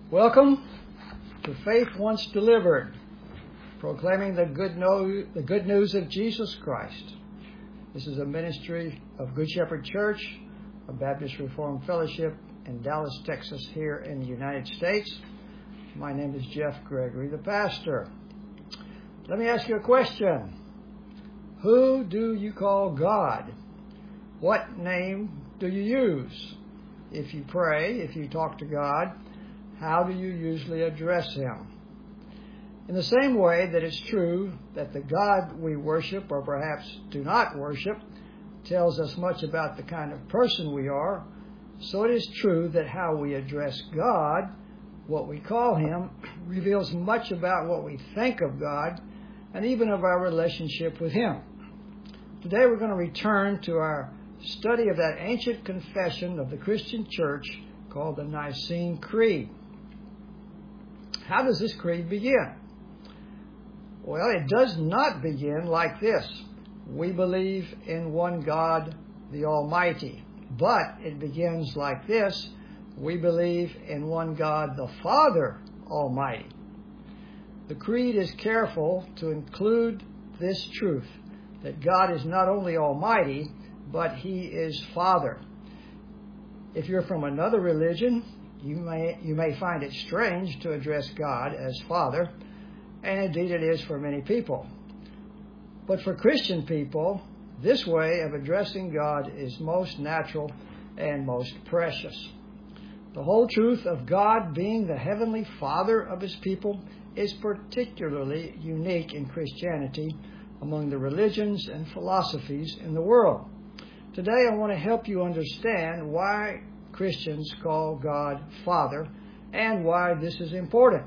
Welcome to Faith Once Delivered, proclaiming the good news of Jesus Christ. This is a ministry of Good Shepherd Church, a Baptist Reformed Fellowship in Dallas, Texas, here in the United States. My name is Jeff Gregory, the pastor. Let me ask you a question. Who do you call God? What name do you use? If you pray, if you talk to God, how do you usually address Him? In the same way that it's true that the God we worship, or perhaps do not worship, tells us much about the kind of person we are, so it is true that how we address God, what we call Him, reveals much about what we think of God and even of our relationship with Him. Today we're going to return to our study of that ancient confession of the Christian Church called the Nicene Creed. How does this creed begin? Well, it does not begin like this. We believe in one God, the Almighty. But it begins like this. We believe in one God, the Father Almighty. The creed is careful to include this truth, that God is not only Almighty, but He is Father. If you're from another religion, you may find it strange to address God as Father, and indeed it is for many people. But for Christian people, this way of addressing God is most natural and most precious. The whole truth of God being the heavenly Father of His people is particularly unique in Christianity among the religions and philosophies in the world. Today I want to help you understand why Christians call God Father and why this is important.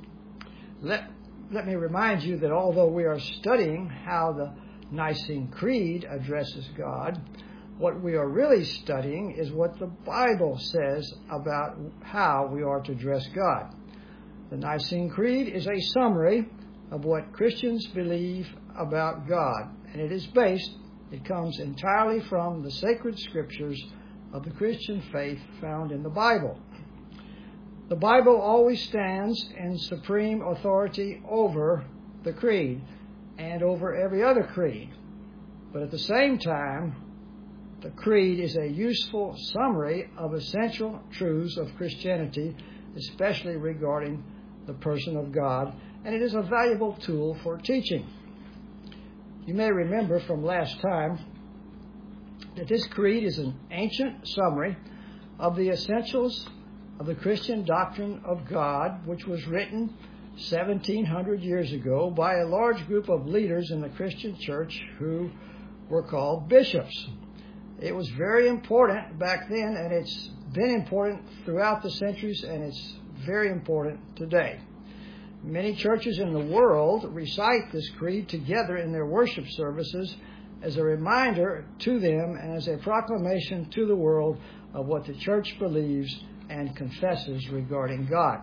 Let me remind you that although we are studying how the Nicene Creed addresses God, what we are really studying is what the Bible says about how we are to address God. The Nicene Creed is a summary of what Christians believe about God, and it comes entirely from the sacred scriptures of the Christian faith found in the Bible. The Bible always stands in supreme authority over the creed and over every other creed. But at the same time, the creed is a useful summary of essential truths of Christianity, especially regarding the person of God, and it is a valuable tool for teaching. You may remember from last time that this creed is an ancient summary of the essentials of the Christian doctrine of God, which was written 1,700 years ago by a large group of leaders in the Christian church who were called bishops. It was very important back then, and it's been important throughout the centuries, and it's very important today. Many churches in the world recite this creed together in their worship services as a reminder to them and as a proclamation to the world of what the church believes and confesses regarding God.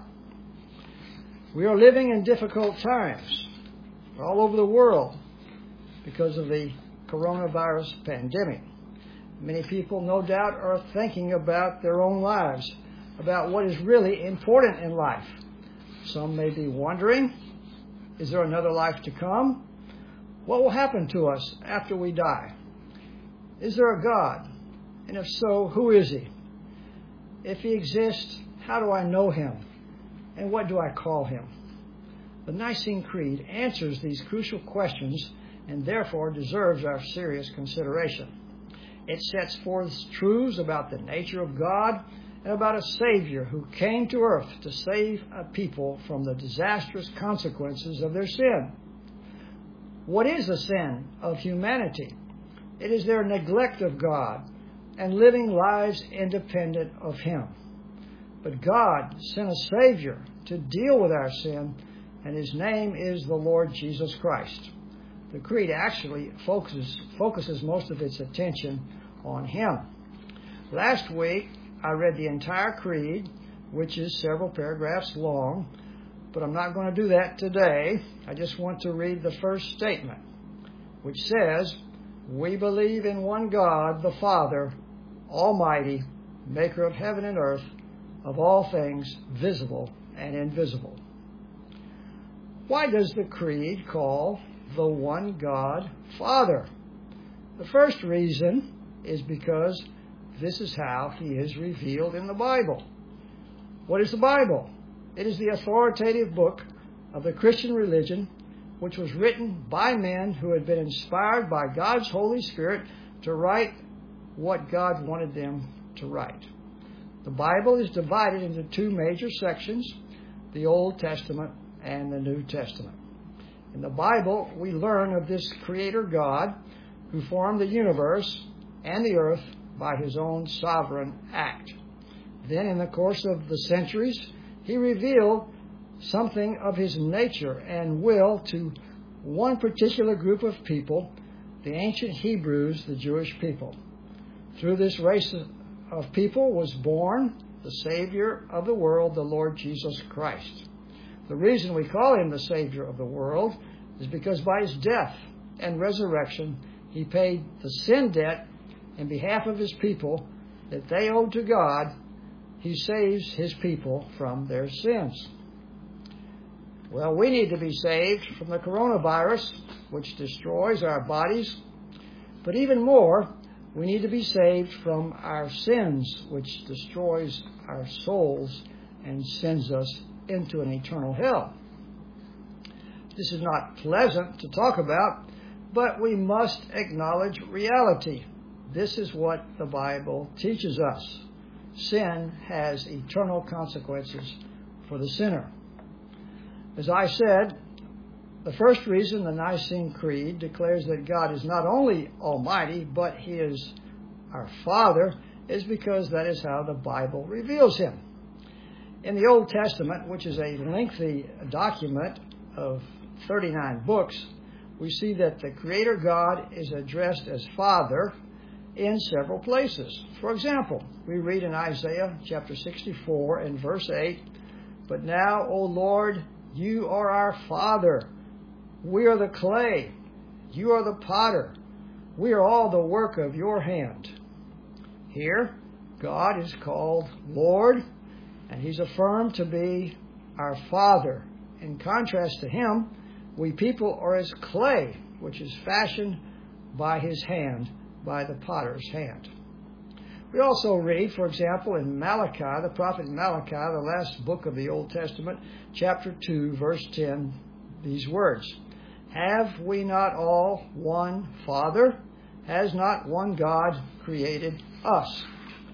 We are living in difficult times all over the world because of the coronavirus pandemic. Many people, no doubt, are thinking about their own lives, about what is really important in life. Some may be wondering, is there another life to come? What will happen to us after we die? Is there a God? And if so, who is He? If He exists, how do I know Him? And what do I call Him? The Nicene Creed answers these crucial questions and therefore deserves our serious consideration. It sets forth truths about the nature of God and about a Savior who came to earth to save a people from the disastrous consequences of their sin. What is the sin of humanity? It is their neglect of God and living lives independent of Him. But God sent a Savior to deal with our sin, and His name is the Lord Jesus Christ. The Creed actually focuses most of its attention on Him. Last week, I read the entire Creed, which is several paragraphs long, but I'm not going to do that today. I just want to read the first statement, which says, "We believe in one God, the Father, Almighty, maker of heaven and earth, of all things visible and invisible. Why does the Creed call the one God Father? The first reason is because this is how He is revealed in the Bible. What is the Bible? It is the authoritative book of the Christian religion, which was written by men who had been inspired by God's Holy Spirit to write what God wanted them to write. The Bible is divided into two major sections, the Old Testament and the New Testament. In the Bible, we learn of this Creator God who formed the universe and the earth by His own sovereign act. Then, in the course of the centuries, He revealed something of His nature and will to one particular group of people, the ancient Hebrews, the Jewish people. Through this race of people was born the Savior of the world, the Lord Jesus Christ. The reason we call Him the Savior of the world is because by His death and resurrection, He paid the sin debt in behalf of His people that they owed to God. He saves His people from their sins. Well, we need to be saved from the coronavirus, which destroys our bodies. But even more, we need to be saved from our sins, which destroys our souls and sends us into an eternal hell. This is not pleasant to talk about, but we must acknowledge reality. This is what the Bible teaches us. Sin has eternal consequences for the sinner. As I said, the first reason the Nicene Creed declares that God is not only almighty, but He is our Father, is because that is how the Bible reveals Him. In the Old Testament, which is a lengthy document of 39 books, we see that the Creator God is addressed as Father in several places. For example, we read in Isaiah chapter 64 and verse 8, "But now, O Lord, You are our Father. We are the clay. You are the potter. We are all the work of Your hand." Here, God is called Lord, and He's affirmed to be our Father. In contrast to Him, we people are as clay, which is fashioned by His hand, by the potter's hand. We also read, for example, in Malachi, the prophet Malachi, the last book of the Old Testament, chapter 2, verse 10, these words, "Have we not all one Father? Has not one God created us?"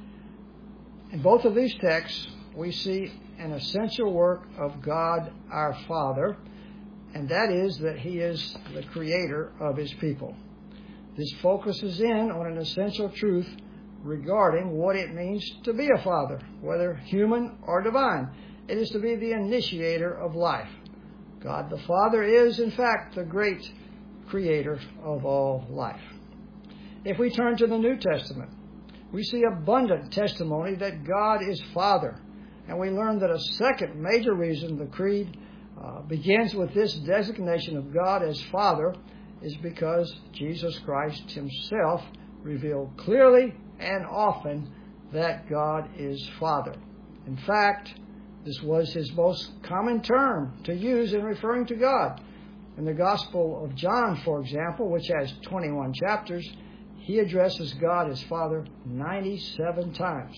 In both of these texts, we see an essential work of God our Father, and that is that He is the Creator of His people. This focuses in on an essential truth regarding what it means to be a father, whether human or divine. It is to be the initiator of life. God the Father is, in fact, the great creator of all life. If we turn to the New Testament, we see abundant testimony that God is Father. And we learn that a second major reason the Creed begins with this designation of God as Father is because Jesus Christ Himself revealed clearly and often that God is Father. In fact, this was His most common term to use in referring to God. In the Gospel of John, for example, which has 21 chapters, He addresses God as Father 97 times.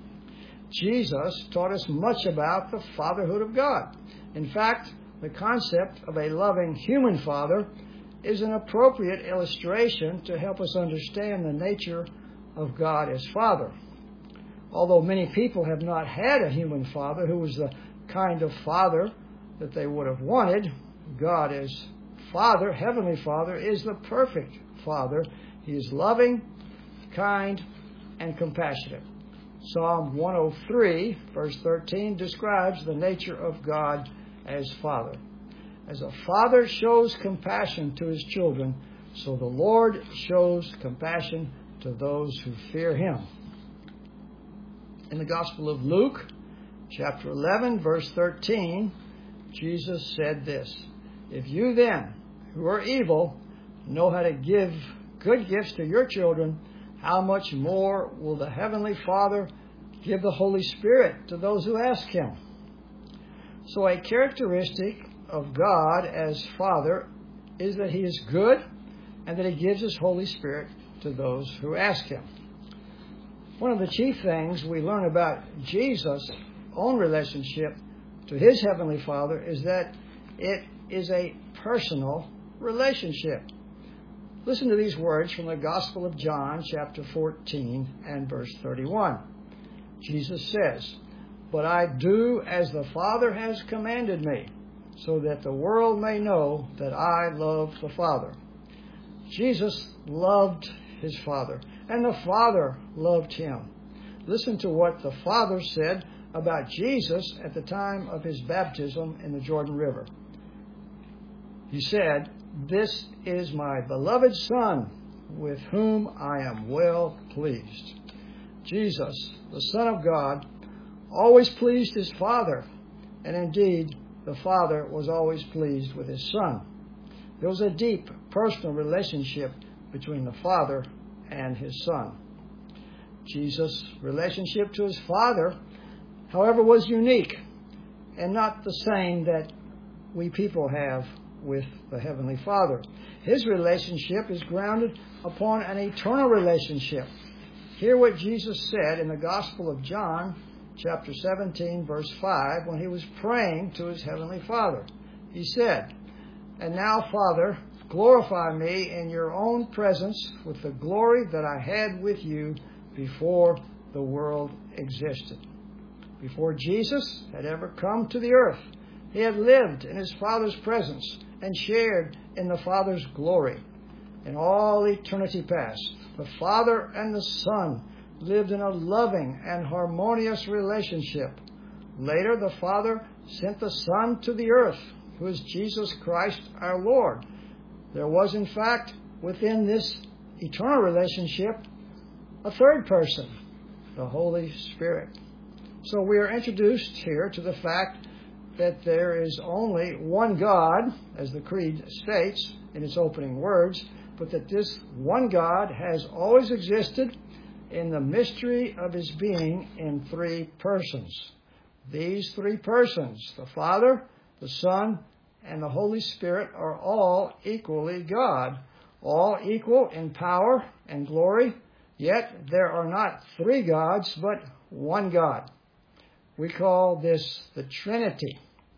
Jesus taught us much about the fatherhood of God. In fact, the concept of a loving human father is an appropriate illustration to help us understand the nature of God as Father. Although many people have not had a human father who was the kind of father that they would have wanted, God as Father, Heavenly Father, is the perfect Father. He is loving, kind, and compassionate. Psalm 103, verse 13, describes the nature of God as Father. As a father shows compassion to his children, so the Lord shows compassion to those who fear Him. In the Gospel of Luke, chapter 11, verse 13, Jesus said this, "If you then, who are evil, know how to give good gifts to your children, how much more will the Heavenly Father give the Holy Spirit to those who ask Him?" So a characteristic of God as Father is that He is good and that He gives His Holy Spirit to those who ask Him. One of the chief things we learn about Jesus' own relationship to His Heavenly Father is that it is a personal relationship. Listen to these words from the Gospel of John, chapter 14 and verse 31. Jesus says, "But I do as the Father has commanded me, so that the world may know that I love the Father." Jesus loved His Father, and the Father loved Him. Listen to what the Father said about Jesus at the time of His baptism in the Jordan River. He said, "This is my beloved Son, with whom I am well pleased." Jesus, the Son of God, always pleased His Father, and indeed, the Father was always pleased with His Son. There was a deep personal relationship between the Father and His Son. Jesus' relationship to His Father, however, was unique and not the same that we people have with the Heavenly Father. His relationship is grounded upon an eternal relationship. Hear what Jesus said in the Gospel of John, chapter 17, verse 5, when He was praying to His Heavenly Father. He said, "And now, Father, glorify me in your own presence with the glory that I had with you before the world existed." Before Jesus had ever come to the earth, He had lived in His Father's presence and shared in the Father's glory. In all eternity past, the Father and the Son lived in a loving and harmonious relationship. Later, the Father sent the Son to the earth, who is Jesus Christ our Lord. There was, in fact, within this eternal relationship, a third person, the Holy Spirit. So we are introduced here to the fact that there is only one God, as the Creed states in its opening words, but that this one God has always existed in the mystery of His being in three persons. These three persons, the Father, the Son, and the Holy Spirit, are all equally God, all equal in power and glory, yet there are not three gods, but one God. We call this the Trinity.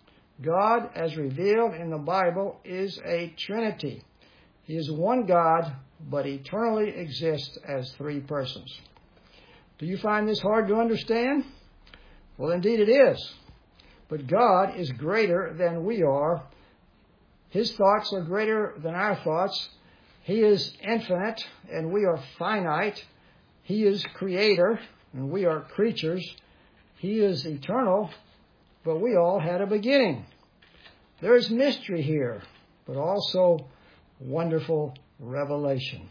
God, as revealed in the Bible, is a Trinity. He is one God, but eternally exists as three persons. Do you find this hard to understand? Well, indeed it is. But God is greater than we are. His thoughts are greater than our thoughts. He is infinite, and we are finite. He is creator, and we are creatures. He is eternal, but we all had a beginning. There is mystery here, but also wonderful revelation.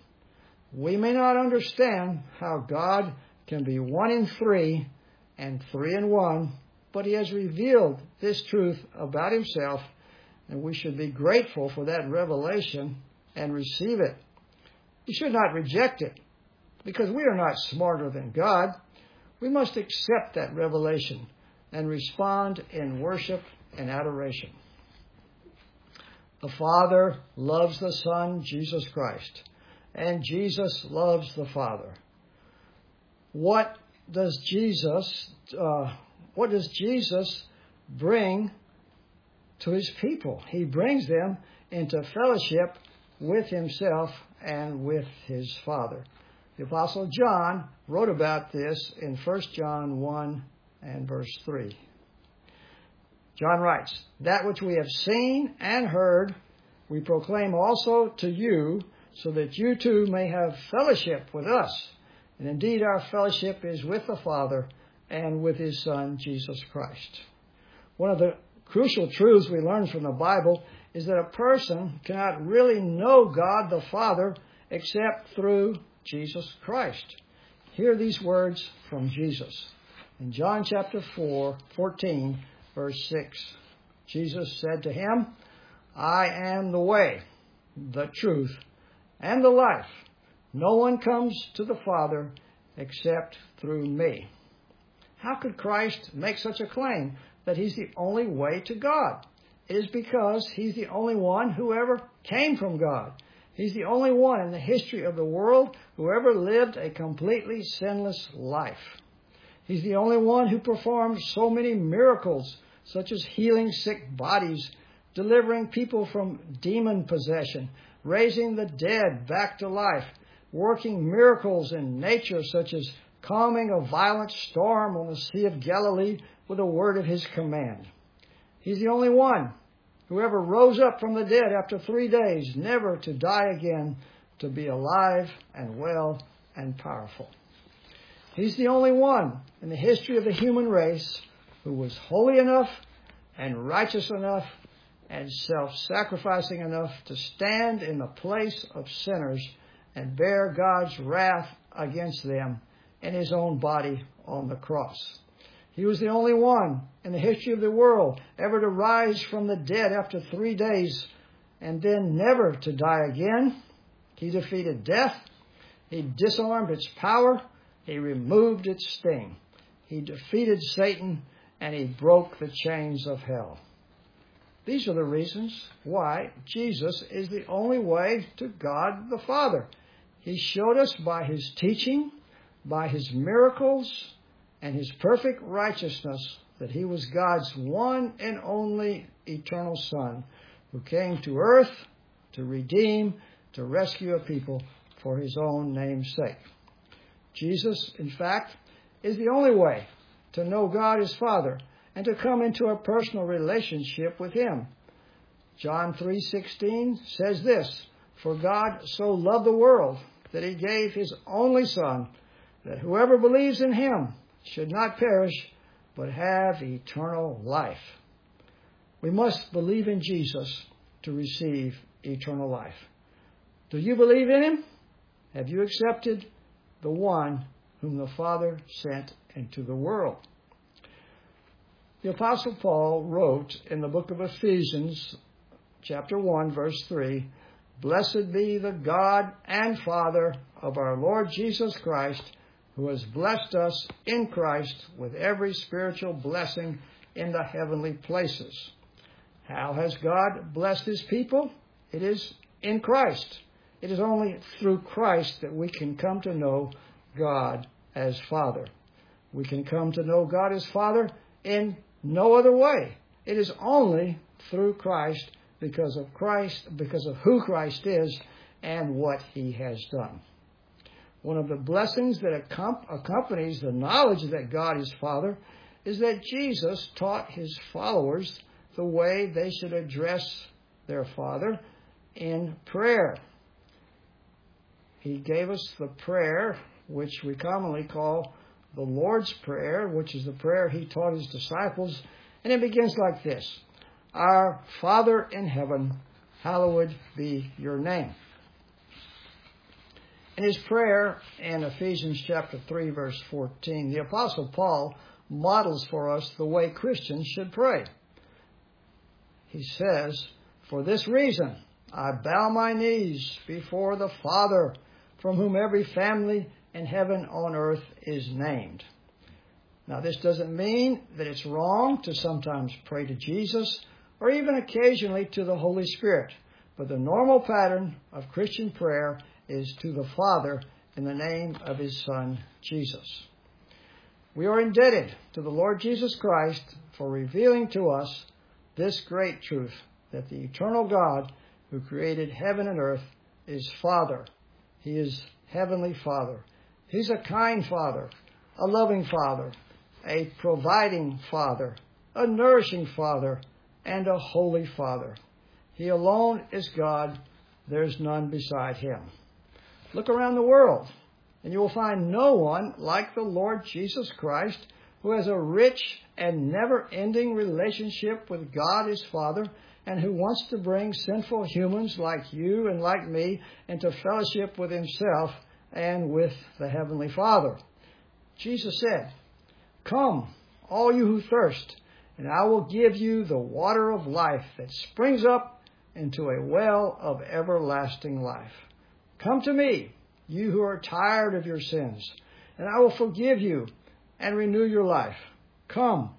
We may not understand how God can be one in three and three in one, but He has revealed this truth about Himself, and we should be grateful for that revelation and receive it. We should not reject it, because we are not smarter than God. We must accept that revelation and respond in worship and adoration. The Father loves the Son, Jesus Christ, and Jesus loves the Father. What does Jesus bring to His people? He brings them into fellowship with Himself and with His Father. The Apostle John wrote about this in 1 John 1 and verse 3. John writes, "That which we have seen and heard, we proclaim also to you, so that you too may have fellowship with us. And indeed our fellowship is with the Father and with His Son, Jesus Christ." One of the crucial truths we learn from the Bible is that a person cannot really know God the Father except through Jesus Christ. Hear these words from Jesus. In John chapter 14, verse 6, Jesus said to him, "I am the way, the truth, and the life. No one comes to the Father except through me." How could Christ make such a claim? that He's the only way to God. It is because He's the only one who ever came from God. He's the only one in the history of the world who ever lived a completely sinless life. He's the only one who performed so many miracles, such as healing sick bodies, delivering people from demon possession, raising the dead back to life, working miracles in nature, such as calming a violent storm on the Sea of Galilee with a word of His command. He's the only one who ever rose up from the dead after 3 days, never to die again, to be alive and well and powerful. He's the only one in the history of the human race who was holy enough and righteous enough and self-sacrificing enough to stand in the place of sinners and bear God's wrath against them in His own body on the cross. He was the only one in the history of the world ever to rise from the dead after 3 days and then never to die again. He defeated death. He disarmed its power. He removed its sting. He defeated Satan, and He broke the chains of hell. These are the reasons why Jesus is the only way to God the Father. He showed us by His teaching, by His miracles, and His perfect righteousness that He was God's one and only eternal Son who came to earth to redeem, to rescue a people for His own name's sake. Jesus, in fact, is the only way to know God as Father and to come into a personal relationship with Him. John 3:16 says this, "For God so loved the world that He gave His only Son, that whoever believes in Him should not perish, but have eternal life." We must believe in Jesus to receive eternal life. Do you believe in Him? Have you accepted the one whom the Father sent into the world? The Apostle Paul wrote in the book of Ephesians, chapter 1, verse 3, "Blessed be the God and Father of our Lord Jesus Christ, who has blessed us in Christ with every spiritual blessing in the heavenly places." How has God blessed His people? It is in Christ. It is only through Christ that we can come to know God as Father. We can come to know God as Father in no other way. It is only through Christ, because of who Christ is and what He has done. One of the blessings that accompanies the knowledge that God is Father is that Jesus taught His followers the way they should address their Father in prayer. He gave us the prayer, which we commonly call the Lord's Prayer, which is the prayer He taught His disciples. And it begins like this: "Our Father in heaven, hallowed be your name." In his prayer in Ephesians chapter 3, verse 14, the Apostle Paul models for us the way Christians should pray. He says, "For this reason I bow my knees before the Father, from whom every family in heaven on earth is named." Now, this doesn't mean that it's wrong to sometimes pray to Jesus or even occasionally to the Holy Spirit, but the normal pattern of Christian prayer is to the Father in the name of His Son, Jesus. We are indebted to the Lord Jesus Christ for revealing to us this great truth, that the eternal God who created heaven and earth is Father. He is Heavenly Father. He's a kind Father, a loving Father, a providing Father, a nourishing Father, and a holy Father. He alone is God. There's none beside Him. Look around the world, and you will find no one like the Lord Jesus Christ, who has a rich and never-ending relationship with God His Father, and who wants to bring sinful humans like you and like me into fellowship with Himself and with the Heavenly Father. Jesus said, "Come, all you who thirst, and I will give you the water of life that springs up into a well of everlasting life. Come to me, you who are tired of your sins, and I will forgive you and renew your life. Come,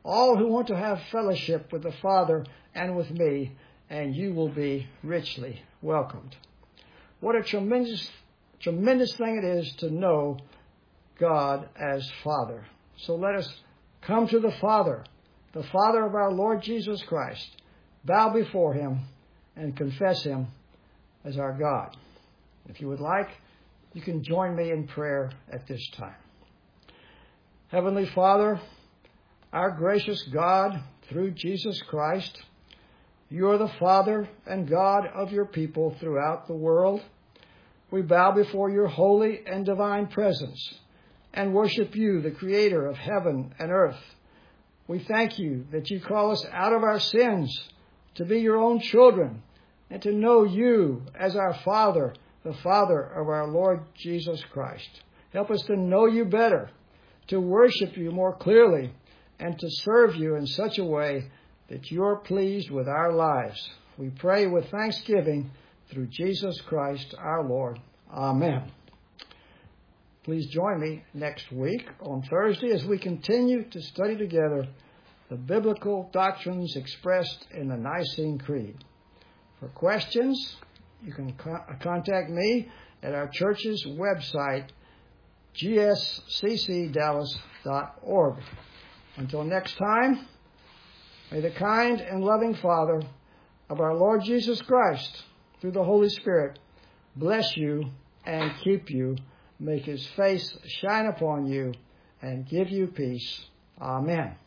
all who want to have fellowship with the Father and with me, and you will be richly welcomed. What a tremendous thing it is to know God as Father. So let us come to the Father of our Lord Jesus Christ, bow before him, and confess him as our God. If you would like, you can join me in prayer at this time. Heavenly Father, our gracious God, through Jesus Christ, you are the Father and God of your people throughout the world. We bow before your holy and divine presence and worship you, the Creator of heaven and earth. We thank you that you call us out of our sins to be your own children and to know you as our Father, the Father of our Lord Jesus Christ. Help us to know you better, to worship you more clearly, and to serve you in such a way that you're pleased with our lives. We pray with thanksgiving through Jesus Christ our Lord. Amen. Please join me next week on Thursday as we continue to study together the biblical doctrines expressed in the Nicene Creed. For questions, you can contact me at our church's website, gsccdallas.org. Until next time, may the kind and loving Father of our Lord Jesus Christ, through the Holy Spirit, bless you and keep you, make his face shine upon you, and give you peace. Amen.